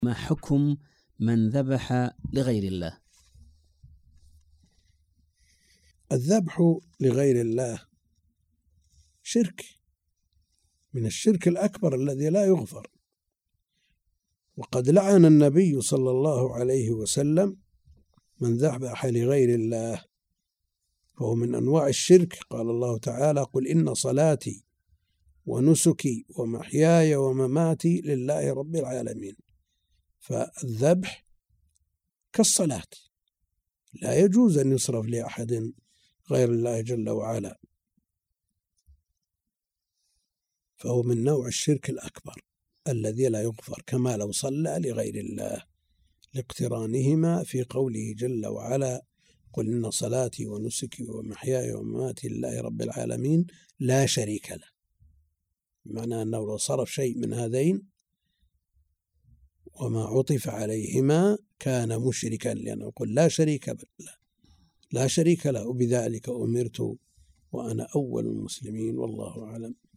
ما حكم من ذبح لغير الله؟ الذبح لغير الله شرك، من الشرك الأكبر الذي لا يغفر، وقد لعن النبي صلى الله عليه وسلم من ذبح لغير الله، فهو من أنواع الشرك. قال الله تعالى: قل إن صلاتي ونسكي ومحياي ومماتي لله رب العالمين. فالذبح كالصلاة، لا يجوز أن يصرف لأحد غير الله جل وعلا، فهو من نوع الشرك الأكبر الذي لا يغفر، كما لو صلى لغير الله، لاقترانهما في قوله جل وعلا: قل إن صلاتي ونسكي ومحياي ومماتي لله رب العالمين لا شريك له، بمعنى أنه لو صرف شيء من هذين وما عطف عليهما كان مشركا، لأنه يقول لا شريك له، لا شريك له، وبذلك أمرت وأنا أول المسلمين، والله أعلم.